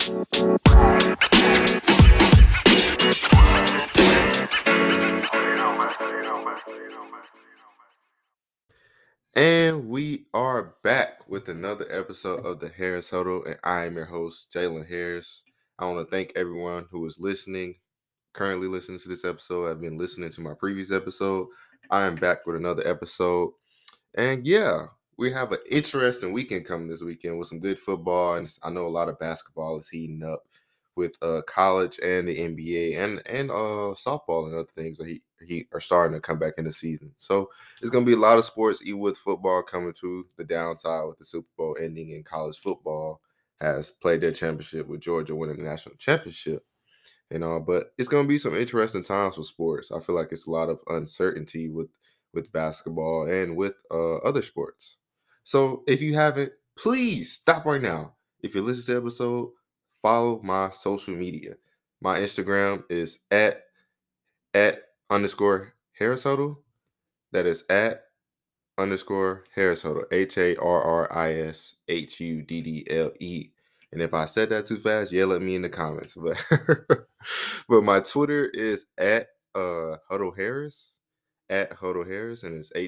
And we are back with another episode of the Harris Huddle, and I am your host, Jalen Harris. I want to thank everyone who is listening, currently listening to this episode. I've been listening to my previous episode. I am back with another episode. And yeah, we have an interesting weekend coming this weekend with some good football, and I know a lot of basketball is heating up with college and the NBA and softball and other things that he are starting to come back in the season. So it's gonna be a lot of sports, even with football coming to the downside with the Super Bowl ending, and college football has played their championship with Georgia winning the national championship. But it's gonna be some interesting times with sports. I feel like it's a lot of uncertainty with basketball and with other sports. So if you haven't, please stop right now. If you're listening to the episode, follow my social media. My Instagram is at underscore Harris Huddle. That is at underscore Harris Huddle. HARRISHUDDLE. And if I said that too fast, yell at me in the comments. But but my Twitter is at Huddle Harris. At Huddle Harris, and it's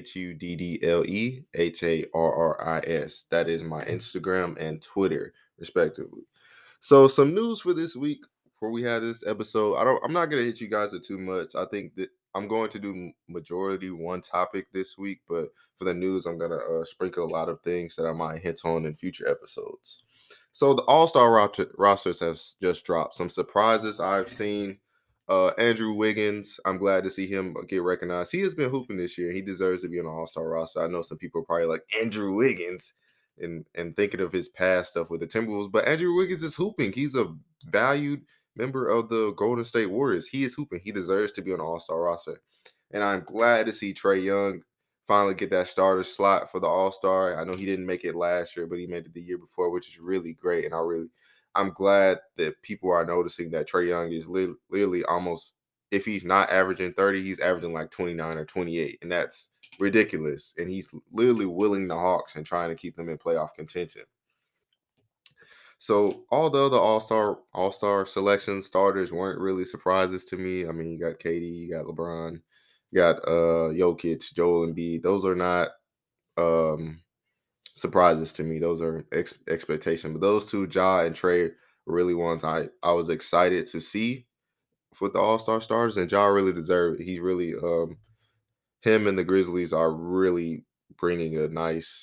HUDDLE HARRIS. That is my Instagram and Twitter, respectively. So some news for this week before we have this episode. I'm not gonna hit you guys with too much. I think that I'm going to do majority one topic this week, but for the news, I'm gonna sprinkle a lot of things that I might hit on in future episodes. So the All-Star rosters have just dropped. Some surprises I've seen. Andrew Wiggins, I'm glad to see him get recognized. He has been hooping this year. He deserves to be on the All-Star roster. I know some people are probably like, Andrew Wiggins, and thinking of his past stuff with the Timberwolves, but Andrew Wiggins is hooping. He's a valued member of the Golden State Warriors. He is hooping. He deserves to be on the All-Star roster. And I'm glad to see Trae Young finally get that starter slot for the All-Star. I know he didn't make it last year, but he made it the year before, which is really great. And I'm glad that people are noticing that Trae Young is literally almost, if he's not averaging 30, he's averaging like 29 or 28. And that's ridiculous. And he's literally willing the Hawks and trying to keep them in playoff contention. So all the other all-star selection starters weren't really surprises to me. I mean, you got KD, you got LeBron, you got Jokic, Joel Embiid. Those are not surprises to me. Those are expectations. But those two, Ja and Trey, were really ones I was excited to see with the all-star starters, and Ja really deserved it. He's really him and the Grizzlies are really bringing a nice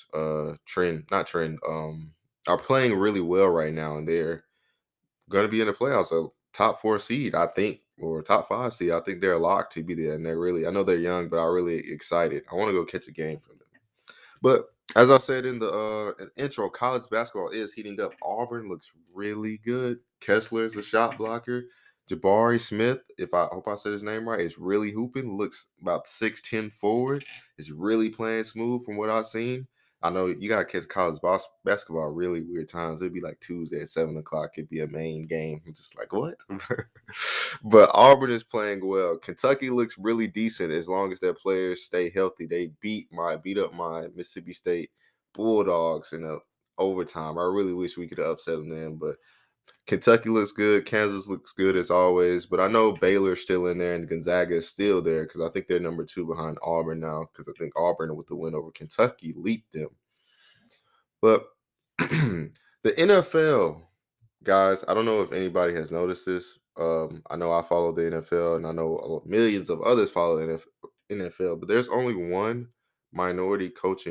are playing really well right now, and they're going to be in the playoffs, a top 4 seed, I think, or top 5 seed. I think they're locked to be there, and I know they're young, but I'm really excited. I want to go catch a game from them. But as I said in the intro, college basketball is heating up. Auburn looks really good. Kessler's a shot blocker. Jabari Smith, if I hope I said his name right, is really hooping. Looks about 6'10" forward. Is really playing smooth from what I've seen. I know you gotta catch college basketball really weird times. It'd be like Tuesday at 7:00. It'd be a main game. I'm just like, what? But Auburn is playing well. Kentucky looks really decent as long as their players stay healthy. They beat up my Mississippi State Bulldogs in a overtime. I really wish we could have upset them then, but Kentucky looks good. Kansas looks good as always. But I know Baylor's still in there and Gonzaga is still there because I think they're number 2 behind Auburn now because I think Auburn, with the win over Kentucky, leaped them. But the NFL, guys, I don't know if anybody has noticed this. I know I follow the NFL, and I know millions of others follow the NFL, but there's only one minority coach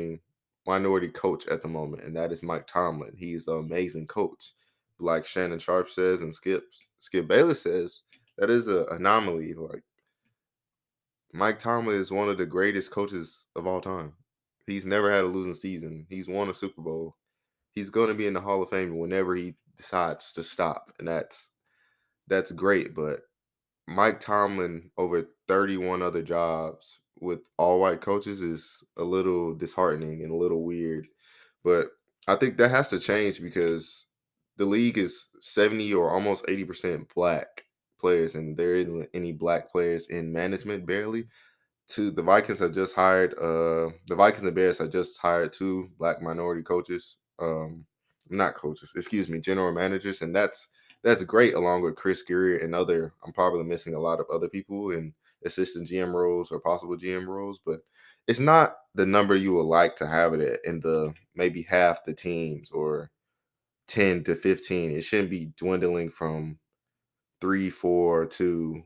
at the moment, and that is Mike Tomlin. He's an amazing coach. Like Shannon Sharp says and Skip Bayless says, that is an anomaly. Like, Mike Tomlin is one of the greatest coaches of all time. He's never had a losing season. He's won a Super Bowl. He's going to be in the Hall of Fame whenever he decides to stop, and that's great. But Mike Tomlin over 31 other jobs with all white coaches is a little disheartening and a little weird. But I think that has to change because the league is 70 or almost 80% black players, and there isn't any black players in management, barely. The Vikings have just hired the Vikings and Bears have just hired 2 black minority coaches. Not coaches, excuse me, general managers, and that's that's great along with Chris Greer and other. I'm probably missing a lot of other people in assistant GM roles or possible GM roles, but it's not the number you would like to have it at in the maybe half the teams or 10 to 15. It shouldn't be dwindling from 3, 4 to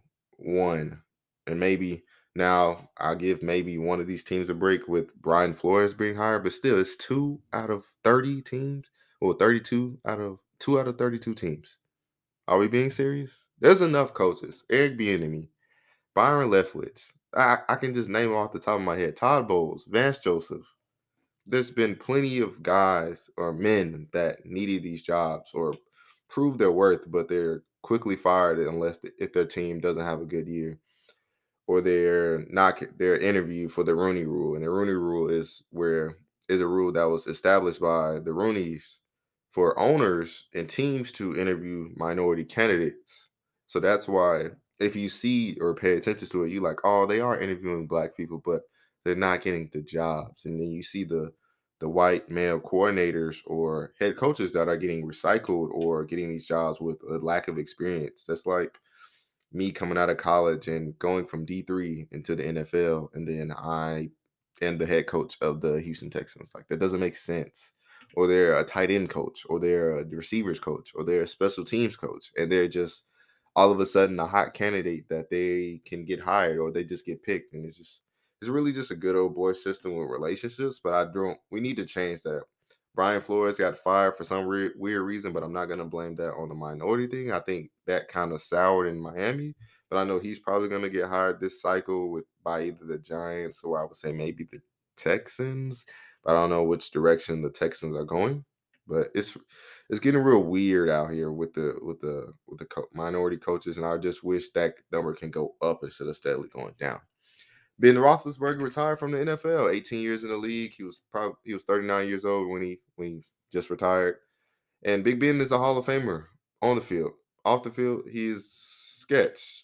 1. And maybe now I'll give maybe one of these teams a break with Brian Flores being hired, but still it's 2 out of 30 teams or 32 out of 2 out of 32 teams. Are we being serious? There's enough coaches. Eric Bieniemy, Byron Leftwich. I can just name off the top of my head. Todd Bowles, Vance Joseph. There's been plenty of guys or men that needed these jobs or proved their worth, but they're quickly fired unless if their team doesn't have a good year or they're not their interview for the Rooney Rule. And the Rooney Rule is a rule that was established by the Rooneys for owners and teams to interview minority candidates. So that's why if you see or pay attention to it, you like, oh, they are interviewing black people, but they're not getting the jobs. And then you see the white male coordinators or head coaches that are getting recycled or getting these jobs with a lack of experience. That's like me coming out of college and going from D3 into the NFL, and then I am the head coach of the Houston Texans. Like that doesn't make sense. Or they're a tight end coach, or they're a receivers coach, or they're a special teams coach, and they're just all of a sudden a hot candidate that they can get hired or they just get picked, and it's really just a good old boy system with relationships. But we need to change that. Brian Flores got fired for some weird reason, but I'm not going to blame that on the minority thing. I think that kind of soured in Miami, but I know he's probably going to get hired this cycle by either the Giants or I would say maybe the Texans. But I don't know which direction the Texans are going. But it's getting real weird out here with the minority coaches, and I just wish that number can go up instead of steadily going down. Ben Roethlisberger retired from the NFL, 18 years in the league. He was 39 years old when he just retired. And Big Ben is a Hall of Famer on the field. Off the field, he's sketch.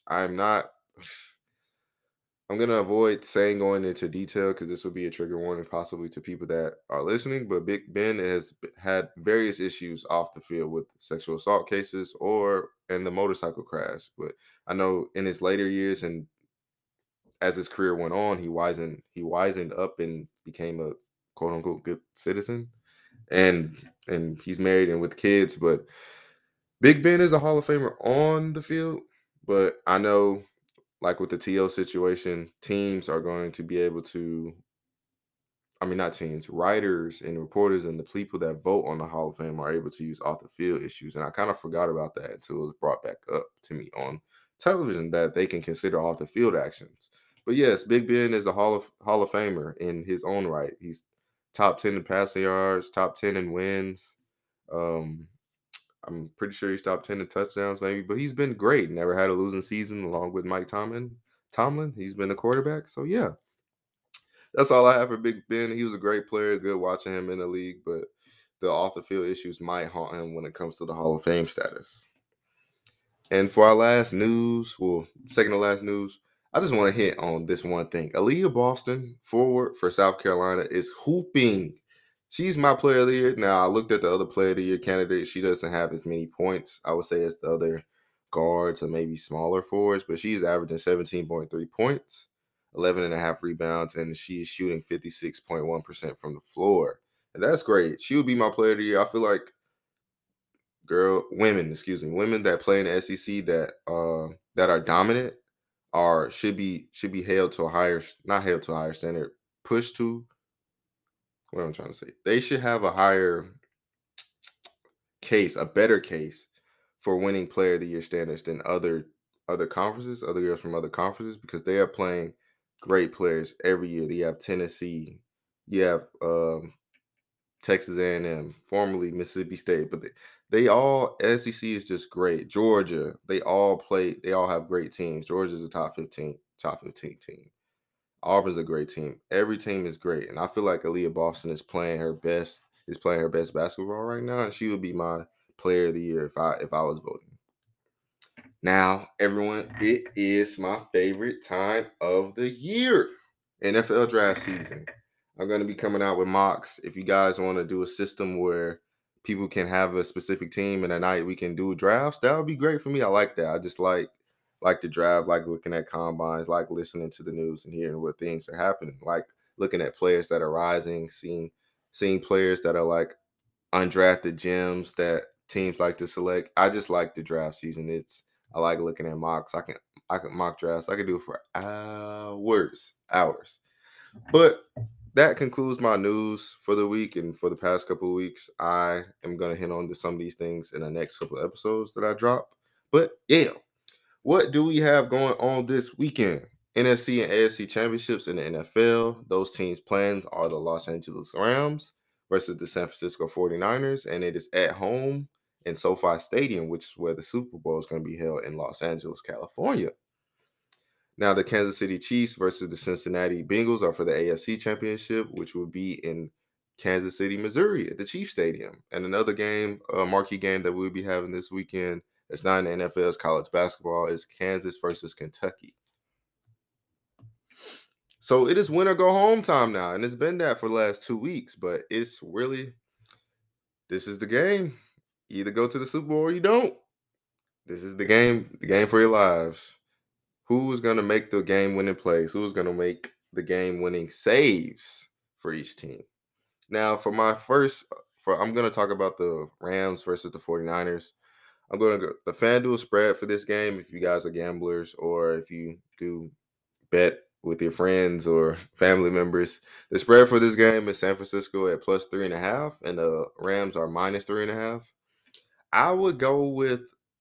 I'm gonna avoid saying going into detail because this would be a trigger warning possibly to people that are listening. But Big Ben has had various issues off the field with sexual assault cases and the motorcycle crash. But I know in his later years and as his career went on, he wisened up and became a quote unquote good citizen. And he's married and with kids, but Big Ben is a Hall of Famer on the field. But I know, like with the TO situation, teams are going to be able to, I mean, not teams, writers and reporters and the people that vote on the Hall of Fame are able to use off the field issues. And I kind of forgot about that until it was brought back up to me on television that they can consider off the field actions. But yes, Big Ben is a Hall of Famer in his own right. He's top 10 in passing yards, top 10 in wins. Um, I'm pretty sure he's top 10 in touchdowns, maybe, but he's been great. Never had a losing season along with Mike Tomlin. He's been a quarterback. So yeah, that's all I have for Big Ben. He was a great player, good watching him in the league, but the off the field issues might haunt him when it comes to the Hall of Fame status. And for our last news, well, second to last news, I just want to hit on this one thing. Aaliyah Boston, forward for South Carolina, is hooping. She's my player of the year. Now, I looked at the other player of the year candidate. She doesn't have as many points, I would say, as the other guards or maybe smaller forwards, but she's averaging 17.3 points, 11 and a half rebounds, and she's shooting 56.1% from the floor. And that's great. She would be my player of the year. I feel like women that play in the SEC that are dominant should be held to a higher, not held to a higher standard, pushed to, what am I trying to say? They should have a higher case, a better case for winning player of the year standards than other conferences, other girls from other conferences, because they are playing great players every year. You have Tennessee, you have Texas A&M, formerly Mississippi State, but they all SEC is just great. Georgia, they all have great teams. Georgia's a top 15 team. Auburn's a great team. Every team is great, and I feel like Aaliyah Boston is playing her best basketball right now, and she would be my player of the year if I was voting. Now, everyone, it is my favorite time of the year, NFL draft season. I'm going to be coming out with mocks. If you guys want to do a system where people can have a specific team and a night we can do drafts, that would be great for me. I like that. I just like the draft, like looking at combines, like listening to the news and hearing what things are happening, like looking at players that are rising, seeing players that are like undrafted gems that teams like to select. I just like the draft season. I like looking at mocks. I can mock drafts. I can do it for hours. But that concludes my news for the week and for the past couple of weeks. I am gonna hit on to some of these things in the next couple of episodes that I drop. But yeah, what do we have going on this weekend? NFC and AFC championships in the NFL. Those teams playing are the Los Angeles Rams versus the San Francisco 49ers, and it is at home in SoFi Stadium, which is where the Super Bowl is going to be held in Los Angeles, California. Now, the Kansas City Chiefs versus the Cincinnati Bengals are for the AFC Championship, which will be in Kansas City, Missouri at the Chiefs Stadium. And another game, a marquee game that we'll be having this weekend, it's not in the NFL's college basketball, is Kansas versus Kentucky. So it is win or go home time now, and it's been that for the last 2 weeks, but it's really, this is the game. You either go to the Super Bowl or you don't. This is the game for your lives. Who is going to make the game-winning plays? Who is going to make the game-winning saves for each team? Now, I'm going to talk about the Rams versus the 49ers. I'm going to go the FanDuel spread for this game if you guys are gamblers or if you do bet with your friends or family members. The spread for this game is San Francisco at plus 3.5, and the Rams are minus 3.5. I would go with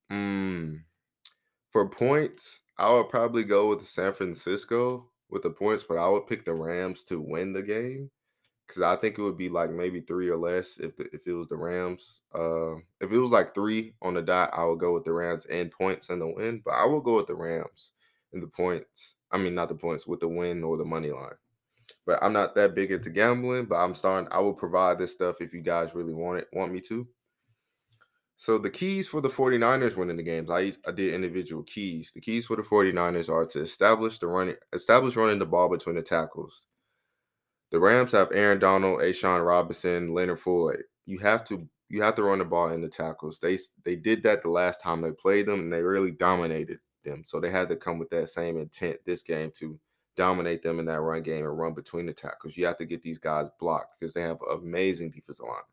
for points. I would probably go with San Francisco with the points, but I would pick the Rams to win the game because I think it would be like maybe 3 or less if it was the Rams. If it was like 3 on the dot, I would go with the Rams and points and the win. But I will go with the Rams and the points. I mean, not the points, with the win or the money line. But I'm not that big into gambling. But I will provide this stuff if you guys really want me to. So the keys for the 49ers winning the games, I did individual keys. The keys for the 49ers are to establish running the ball between the tackles. The Rams have Aaron Donald, Ashawn Robinson, Leonard Fournette. You have to run the ball in the tackles. They did that the last time they played them, and they really dominated them. So they had to come with that same intent this game to dominate them in that run game and run between the tackles. You have to get these guys blocked because they have an amazing defensive line.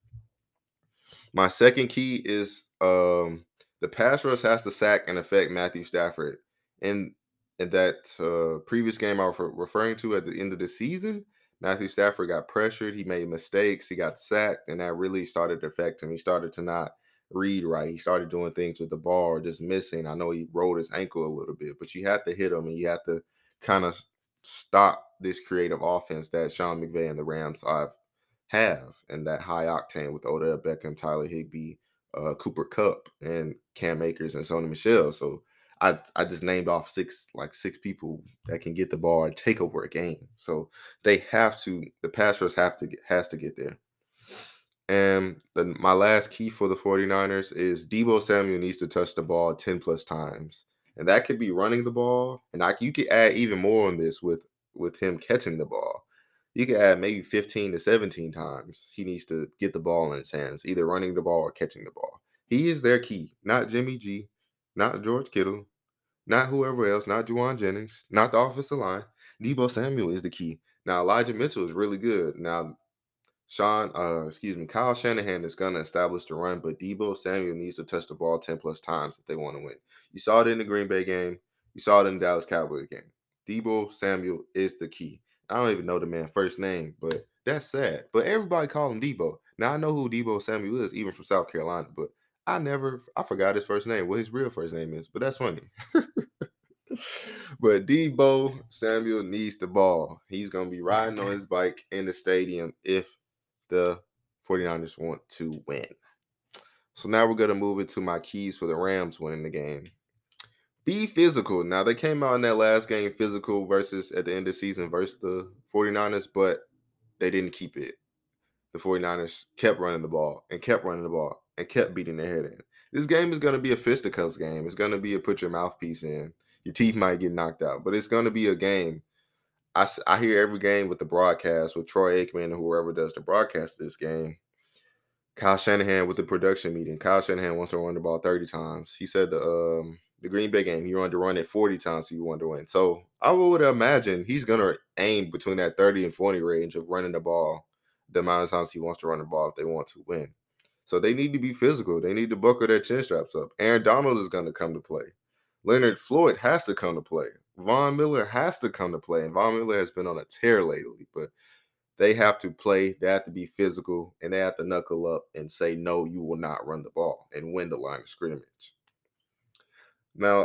My second key is the pass rush has to sack and affect Matthew Stafford. In that previous game I was referring to at the end of the season, Matthew Stafford got pressured. He made mistakes. He got sacked, and that really started to affect him. He started to not read right. He started doing things with the ball or just missing. I know he rolled his ankle a little bit, but you have to hit him, and you have to kind of stop this creative offense that Sean McVay and the Rams have and that high octane with Odell Beckham, Tyler Higbee, Cooper Kupp, and Cam Akers and Sony Michel. So I just named off six people that can get the ball and take over a game. So the pass rush has to get there. And my last key for the 49ers is Deebo Samuel needs to touch the ball 10 plus times. And that could be running the ball. And you could add even more on this with him catching the ball. You could add maybe 15 to 17 times he needs to get the ball in his hands, either running the ball or catching the ball. He is their key, not Jimmy G, not George Kittle, not whoever else, not Juwan Jennings, not the offensive line. Deebo Samuel is the key. Now, Elijah Mitchell is really good. Now, Kyle Shanahan is going to establish the run, but Deebo Samuel needs to touch the ball 10 plus times if they want to win. You saw it in the Green Bay game. You saw it in the Dallas Cowboys game. Deebo Samuel is the key. I don't even know the man's first name, but that's sad. But everybody call him Deebo. Now I know who Deebo Samuel is, even from South Carolina, but I forgot his first name, what his real first name is, but that's funny. But Deebo Samuel needs the ball. He's going to be riding on his bike in the stadium if the 49ers want to win. So now we're going to move into my keys for the Rams winning the game. Be physical. Now, they came out in that last game physical versus at the end of the season versus the 49ers, but they didn't keep it. The 49ers kept running the ball and kept running the ball and kept beating their head in. This game is going to be a fisticuffs game. It's going to be a put your mouthpiece in. Your teeth might get knocked out, but it's going to be a game. I hear every game with the broadcast with Troy Aikman or whoever does the broadcast of this game. Kyle Shanahan with the production meeting. Kyle Shanahan wants to run the ball 30 times. He said the Green Bay game, he wanted to run it 40 times so he wanted to win. So I would imagine he's gonna aim between that 30 and 40 range of running the ball the amount of times he wants to run the ball if they want to win. So they need to be physical. They need to buckle their chin straps up. Aaron Donald is going to come to play. Leonard Floyd has to come to play. Von Miller has to come to play. And Von Miller has been on a tear lately, but they have to play. They have to be physical, and they have to knuckle up and say, no, you will not run the ball and win the line of scrimmage. Now,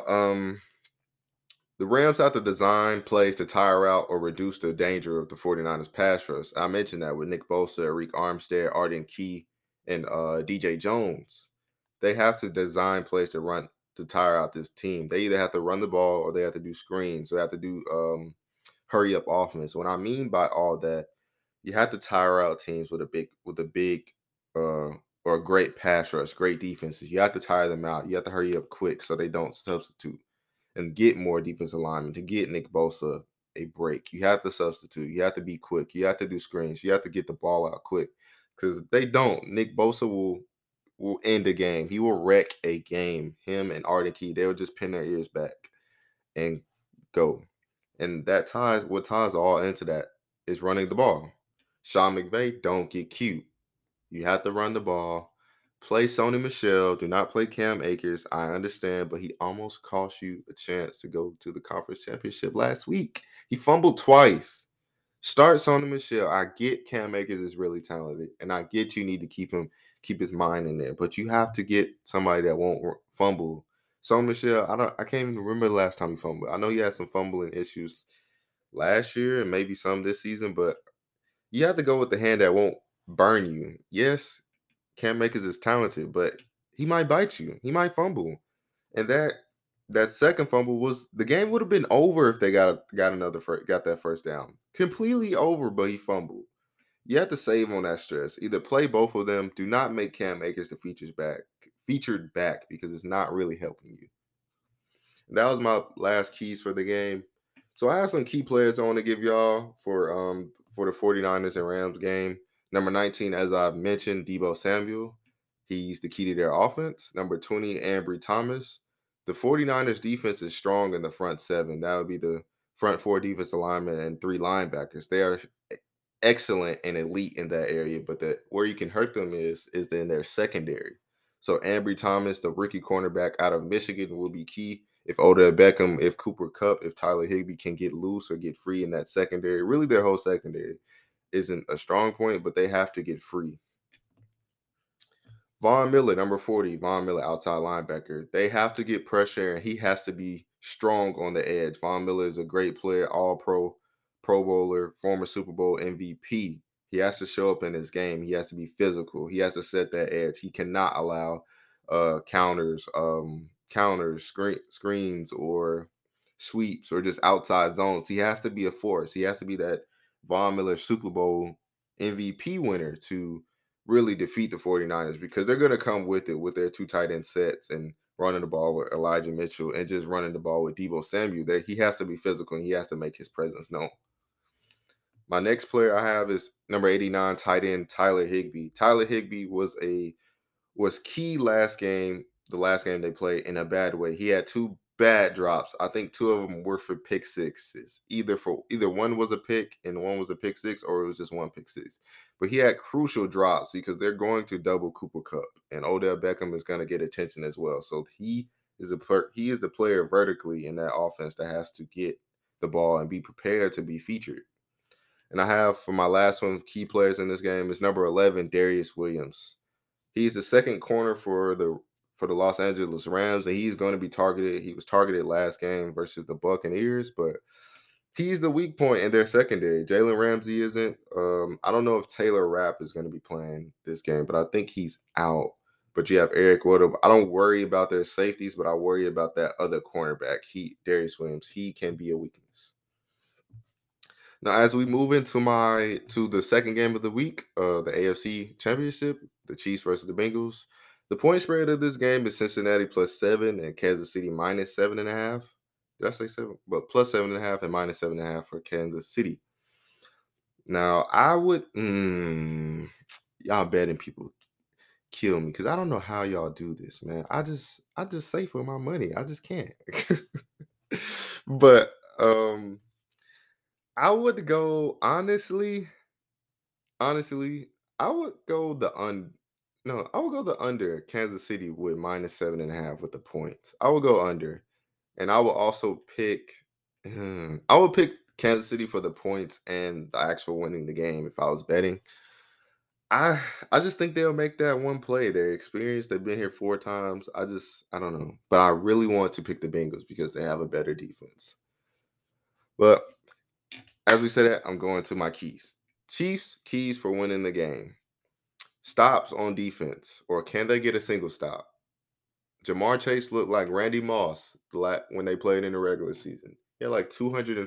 the Rams have to design plays to tire out or reduce the danger of the 49ers pass rush. I mentioned that with Nick Bosa, Arik Armstead, Arden Key, and DJ Jones. They have to design plays to tire out this team. They either have to run the ball or they have to do screens. Or they have to do hurry up offense. What I mean by all that, you have to tire out teams with a big uh, or a great pass rush, great defenses. You have to tire them out. You have to hurry up quick so they don't substitute and get more defensive linemen to get Nick Bosa a break. You have to substitute. You have to be quick. You have to do screens. You have to get the ball out quick. Because if they don't, Nick Bosa will end a game. He will wreck a game. Him and Arden Key, they will just pin their ears back and go. And that ties what ties all into that is running the ball. Sean McVay, don't get cute. You have to run the ball. Play Sony Michel. Do not play Cam Akers. I understand, but he almost cost you a chance to go to the conference championship last week. He fumbled twice. Start Sony Michel. I get Cam Akers is really talented, and I get you need to keep his mind in there, but you have to get somebody that won't fumble. Sony Michel, I can't even remember the last time he fumbled. I know he had some fumbling issues last year and maybe some this season, but you have to go with the hand that won't burn you. Yes, Cam Akers is talented, but he might bite you. He might fumble. And that second fumble was the game would have been over if they got that first down. Completely over, but he fumbled. You have to save on that stress. Either play both of them. Do not make Cam Akers the featured back because it's not really helping you. And that was my last keys for the game. So I have some key players I want to give y'all for the 49ers and Rams game. Number 19, as I've mentioned, Deebo Samuel. He's the key to their offense. Number 20, Ambry Thomas. The 49ers defense is strong in the front seven. That would be the front four defensive linemen and three linebackers. They are excellent and elite in that area, but where you can hurt them is in their secondary. So Ambry Thomas, the rookie cornerback out of Michigan, will be key. If Odell Beckham, if Cooper Kupp, if Tyler Higbee can get loose or get free in that secondary, really their whole secondary isn't a strong point, but they have to get free. Von Miller, number 40, Von Miller, outside linebacker. They have to get pressure, and he has to be strong on the edge. Von Miller is a great player, all pro, Pro Bowler, former Super Bowl MVP. He has to show up in his game. He has to be physical. He has to set that edge. He cannot allow screens, or sweeps, or just outside zones. He has to be a force. He has to be that Von Miller Super Bowl MVP winner to really defeat the 49ers because they're going to come with it with their two tight end sets and running the ball with Elijah Mitchell and just running the ball with Deebo Samuel. He has to be physical and he has to make his presence known. My next player I have is number 89, tight end Tyler Higbee. Tyler Higbee was key the last game they played in a bad way. He had two bad drops. I think two of them were for pick sixes. Either one was a pick and one was a pick six, or it was just one pick six. But he had crucial drops because they're going to double Cooper Kupp, and Odell Beckham is going to get attention as well. So he is the player vertically in that offense that has to get the ball and be prepared to be featured. And I have for my last one, key players in this game is number 11, Darius Williams. He's the second corner for the Los Angeles Rams, and he's going to be targeted. He was targeted last game versus the Buccaneers, but he's the weak point in their secondary. Jalen Ramsey isn't. I don't know if Taylor Rapp is going to be playing this game, but I think he's out. But you have Eric Wood. I don't worry about their safeties, but I worry about that other cornerback, Darius Williams. He can be a weakness. Now, as we move into the second game of the week, the AFC Championship, the Chiefs versus the Bengals. The point spread of this game is Cincinnati +7 and Kansas City -7.5. Did I say 7? But +7.5 and -7.5 for Kansas City. Now, I would y'all betting people. kill me because I don't know how y'all do this, man. I just save for my money. I just can't. But I would go honestly, I would go the un no, I would go the under Kansas City with -7.5 with the points. I would go under. And I will also pick I would pick Kansas City for the points and the actual winning the game if I was betting. I I just think they'll make that one play. They're experienced. They've been here 4 times. I don't know. But I really want to pick the Bengals because they have a better defense. But as we said that, I'm going to my keys. Chiefs keys for winning the game. Stops on defense, or can they get a single stop? Jamar Chase looked like Randy Moss when they played in the regular season. He had like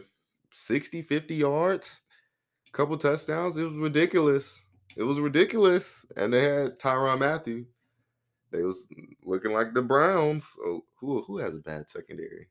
260, 50 yards, a couple touchdowns. It was ridiculous. It was ridiculous. And they had Tyrann Mathieu. They was looking like the Browns. Oh, who has a bad secondary?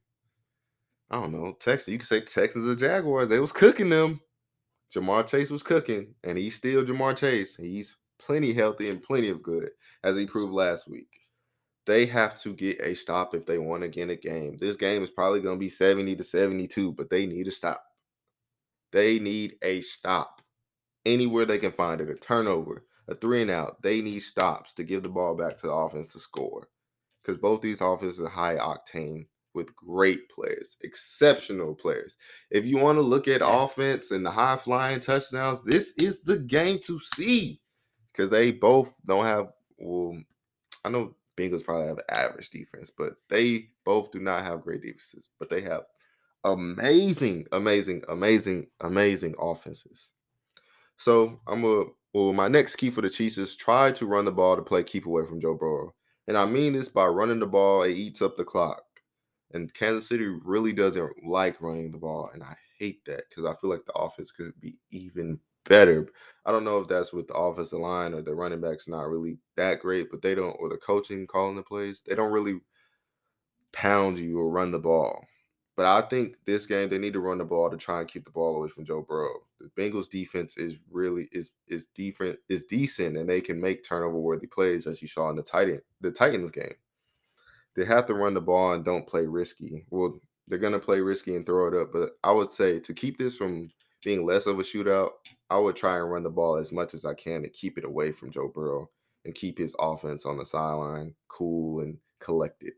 I don't know. Texas. You could say Texans or Jaguars. They was cooking them. Jamar Chase was cooking, and he's still Jamar Chase. He's plenty healthy and plenty of good, as he proved last week. They have to get a stop if they want to get a game. This game is probably going to be 70-72, but they need a stop. They need a stop anywhere they can find it. A turnover, a 3-and-out. They need stops to give the ball back to the offense to score. Because both these offenses are high octane with great players, exceptional players. If you want to look at offense and the high flying touchdowns, this is the game to see. Because they both don't have, well, I know Bengals probably have an average defense, but they both do not have great defenses. But they have amazing, amazing, amazing, amazing offenses. So my next key for the Chiefs is try to run the ball to play keep away from Joe Burrow. And I mean this by running the ball, it eats up the clock. And Kansas City really doesn't like running the ball. And I hate that because I feel like the offense could be even better. I don't know if that's with the offensive line or the running backs not really that great, but they don't, or the coaching calling the plays, they don't really pound you or run the ball. But I think this game they need to run the ball to try and keep the ball away from Joe Burrow. The Bengals defense is different, is decent, and they can make turnover worthy plays as you saw in the Titans game. They have to run the ball and don't play risky. Well, they're gonna play risky and throw it up, but I would say to keep this from being less of a shootout, I would try and run the ball as much as I can to keep it away from Joe Burrow and keep his offense on the sideline cool and collected.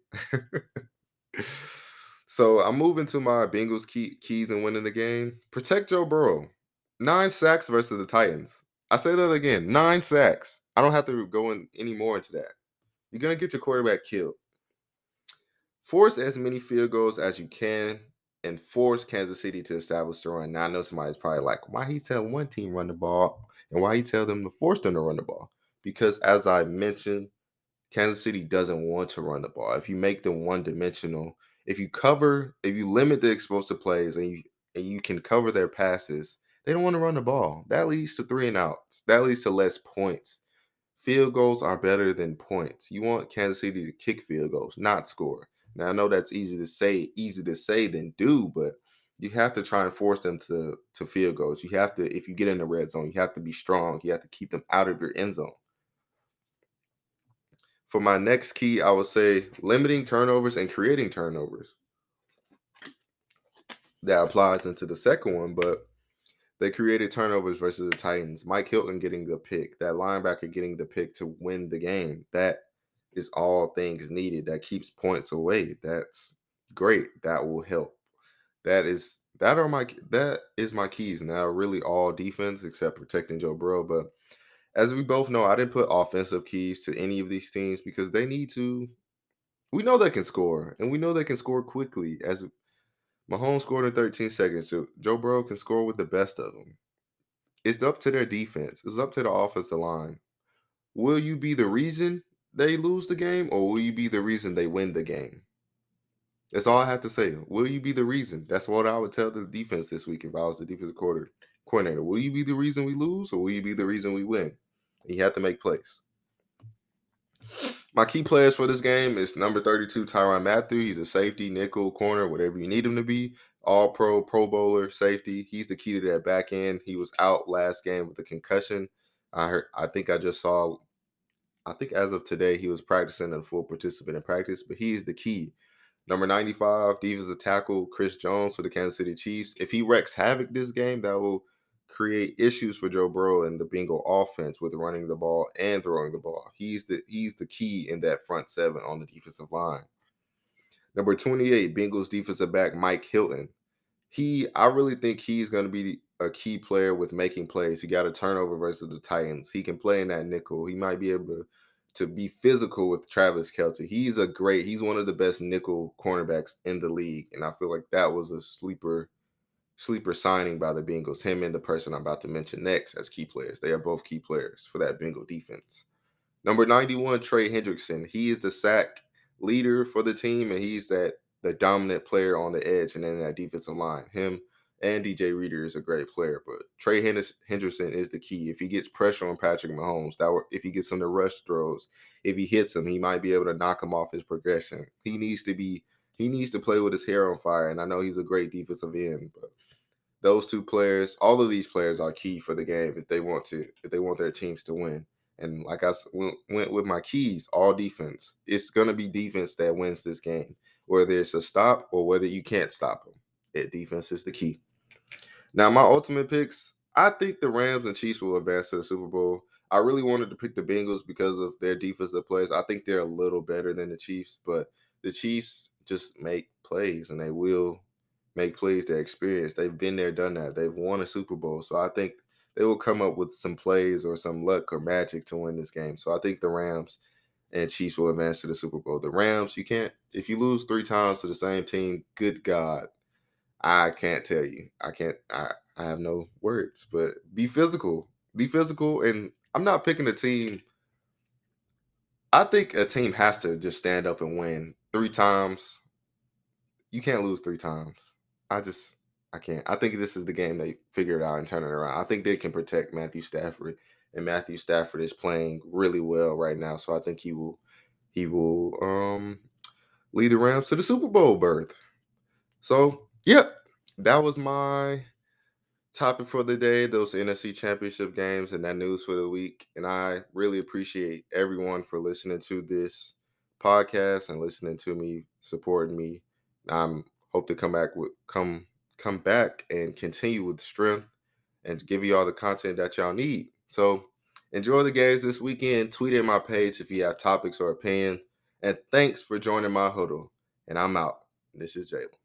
So I'm moving to my Bengals keys and winning the game. Protect Joe Burrow. 9 sacks versus the Titans. I say that again. 9 sacks. I don't have to go in any more into that. You're gonna get your quarterback killed. Force as many field goals as you can and force Kansas City to establish the run. Now I know somebody's probably like, why he tell one team run the ball and why he tell them to force them to run the ball? Because as I mentioned, Kansas City doesn't want to run the ball. If you make them one-dimensional, if you limit the explosive plays and you can cover their passes, they don't want to run the ball. That leads to 3-and-outs. That leads to less points. Field goals are better than points. You want Kansas City to kick field goals, not score. Now I know that's easy to say than do, but you have to try and force them to field goals. You have to, if you get in the red zone, you have to be strong. You have to keep them out of your end zone. For my next key, I would say limiting turnovers and creating turnovers. That applies into the second one, but they created turnovers versus the Titans. Mike Hilton getting the pick, that linebacker getting the pick to win the game. That is all things needed. That keeps points away. That's great. That will help. That is my keys. Now really all defense except protecting Joe Burrow. But as we both know, I didn't put offensive keys to any of these teams because they need to. We know they can score, and we know they can score quickly. As Mahomes scored in 13 seconds, so Joe Burrow can score with the best of them. It's up to their defense. It's up to the offensive line. Will you be the reason they lose the game, or will you be the reason they win the game? That's all I have to say. Will you be the reason? That's what I would tell the defense this week if I was the defensive coordinator. Will you be the reason we lose, or will you be the reason we win? You have to make plays. My key players for this game is number 32, Tyrann Mathieu. He's a safety, nickel, corner, whatever you need him to be. All pro, pro bowler, safety. He's the key to that back end. He was out last game with a concussion. I think I just saw I think as of today, he was practicing and a full participant in practice, but he's the key. Number 95, defensive tackle Chris Jones for the Kansas City Chiefs. If he wreaks havoc this game, that will create issues for Joe Burrow and the Bengal offense with running the ball and throwing the ball. He's the key in that front seven on the defensive line. Number 28, Bengals defensive back Mike Hilton. I really think he's going to be a key player with making plays. He got a turnover versus the Titans. He can play in that nickel. He might be able to be physical with Travis Kelce. He's one of the best nickel cornerbacks in the league. And I feel like that was a sleeper signing by the Bengals. Him and the person I'm about to mention next as key players. They are both key players for that Bengal defense. Number 91, Trey Hendrickson. He is the sack leader for the team, and he's the dominant player on the edge and in that defensive line. Him and DJ Reader is a great player, but Trey Hendrickson is the key. If he gets pressure on Patrick Mahomes, if he gets some of the rush throws, if he hits him, he might be able to knock him off his progression. He needs to play with his hair on fire, and I know he's a great defensive end, but those two players, all of these players are key for the game if they want their teams to win. And like went with my keys, all defense. It's gonna be defense that wins this game, whether it's a stop or whether you can't stop them. Defense is the key. Now, my ultimate picks, I think the Rams and Chiefs will advance to the Super Bowl. I really wanted to pick the Bengals because of their defensive plays. I think they're a little better than the Chiefs, but the Chiefs just make plays, and they will make plays. Their experience. They've been there, done that. They've won a Super Bowl. So I think they will come up with some plays or some luck or magic to win this game. So I think the Rams and Chiefs will advance to the Super Bowl. The Rams, if you lose 3 times to the same team, good God, I can't tell you. I have no words, but be physical. Be physical. And I'm not picking a team. I think a team has to just stand up and win 3 times. You can't lose 3 times. I can't. I think this is the game they figured out and turn it around. I think they can protect Matthew Stafford, and Matthew Stafford is playing really well right now. So I think he will lead the Rams to the Super Bowl berth. So, yep, that was my topic for the day, those NFC Championship games and that news for the week. And I really appreciate everyone for listening to this podcast and listening to me, supporting me. I'm hope to come back and continue with strength and give you all the content that y'all need. So enjoy the games this weekend. Tweet in my page if you have topics or opinions. And thanks for joining my huddle. And I'm out. This is Jalen.